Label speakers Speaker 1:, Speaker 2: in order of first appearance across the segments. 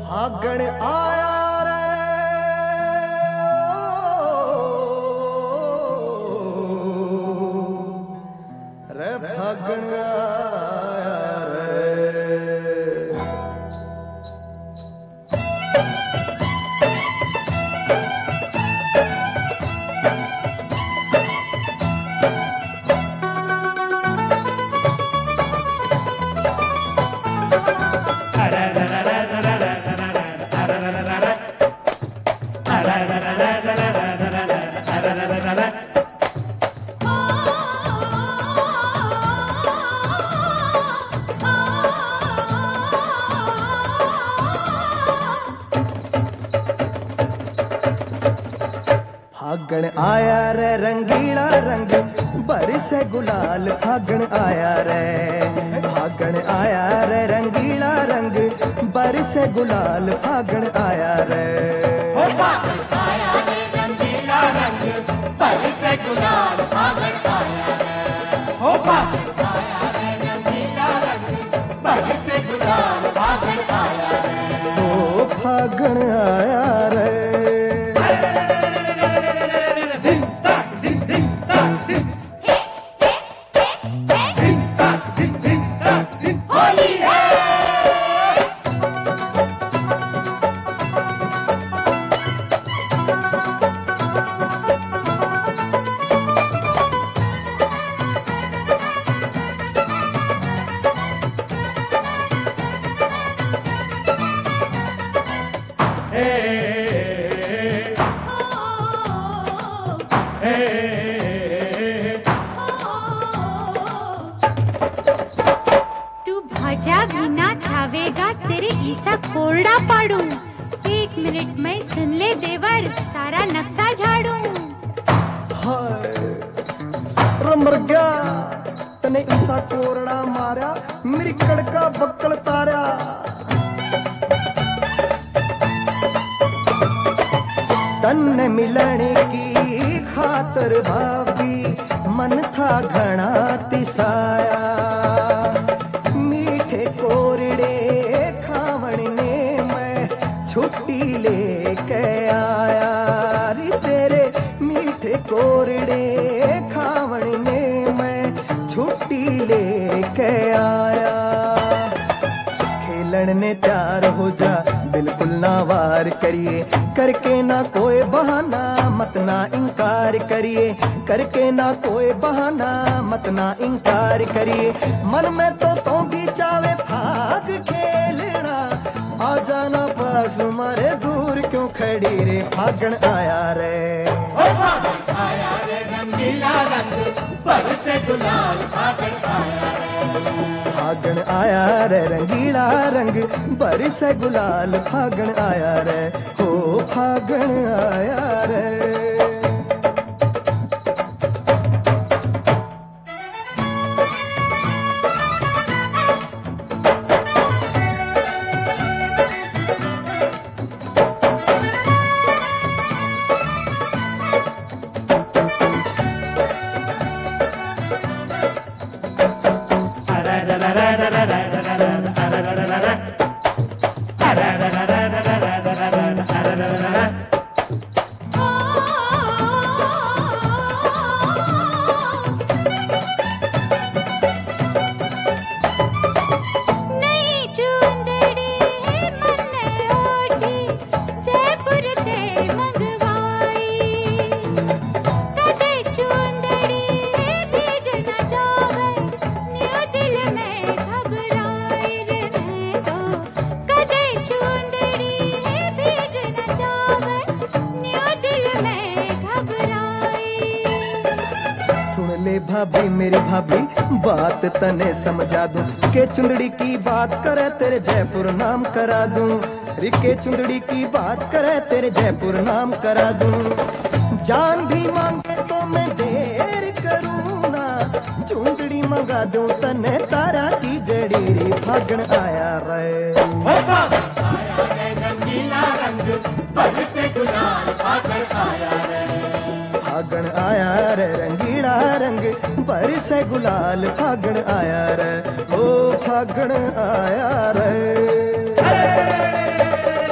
Speaker 1: फागण आया रे फागण आया रे। फागण आया रे रंगीला रंग बरसे गुलाल। फागण आया रे फागण आया रे रंगीला रंग बरसे गुलाल। फागण आया रे
Speaker 2: फागण आया रे रंगीला रंग बरसे गुलाल। फागण आया रे फागण आया रे रंगीला रंग बरसे गुलाल। फागण आया रे
Speaker 1: फागण आया रे।
Speaker 3: तू भाजा भी ना खावेगा तेरे ईसा कोरडा पाडू। 1 मिनट में सुन ले देवर सारा नक्शा झाड़ू।
Speaker 1: हाय रे मर गया तने ईसा कोरड़ा मारा मेरी कड़का बक्कल तारा। तन मिलने की खातर भाभी मन था घना तिसाया। मीठे कोरड़े खावण ने मैं छुट्टी लेके आया रे। तेरे मीठे कोरड़े खावण ने मैं छुट्टी लेके आया। खेलन ने तैयार हो जा बिल्कुल ना वार करिए। करके ना कोई बहाना मत ना इनकार करिए। करके ना कोई बहाना मत ना इनकार करिए। मन में तो भी चावे भाग खेलना। आ जाना पास मारे दूर क्यों खड़ी रे। फागण आया रे
Speaker 2: फागण आया रे रंगीला रंग बरसे गुलाल। फागण आया रे
Speaker 1: फागण आया रे रंगीला रंग बरसे गुलाल। फागण आया रे हो फागण आया रे। भाभी मेरी भाभी बात तने समझा दूं के चुंदड़ी की बात करे तेरे जयपुर नाम करा दूं। रिके चुंदड़ी की बात करे तेरे जयपुर नाम करा दूं। जान भी मांगे तो मैं देर करूं ना। चुंदड़ी मंगा दूं तने तारा की जड़ी रे। फागण आया रे
Speaker 2: फागण आया रे रंगीला रंग बरसे गुलाल। फागण आया रे
Speaker 1: फागण आया रे रंगीला रंग बरसे गुलाल। फागण आया रे ओ फागण आया रे।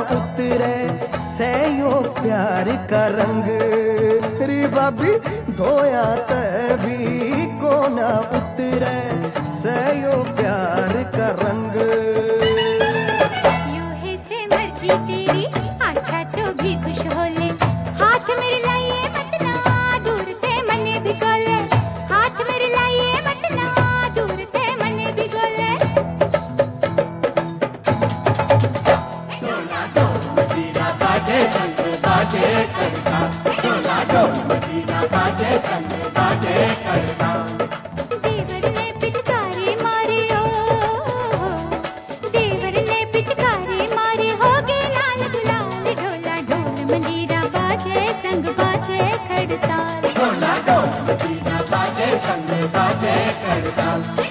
Speaker 1: उतरे सयो प्यार का रंग रे बाबी धोया तभी को ना उतरे सयो प्यार का रंग
Speaker 3: यूं है से मर्जी तेरी अच्छा तो भी खुश हो ले हाथ मेरे लाइए मत ना दूर ते मने भिगोले हाथ मेरे लाइए मत ना दूर ते मने भिगोले
Speaker 2: डोला डोल मजीरा बाजे संग बाजे करता डोला डोल मजीरा बाजे संग बाजे करता
Speaker 3: देवर ने पिचकारी मारी ओ देवर ने पिचकारी मारी हो गए लाल गुलाल ढोला ढोल मंजीरा बाजे संग बाजे खड़ताल
Speaker 2: डोला डोल मजीरा बाजे संग बाजे करता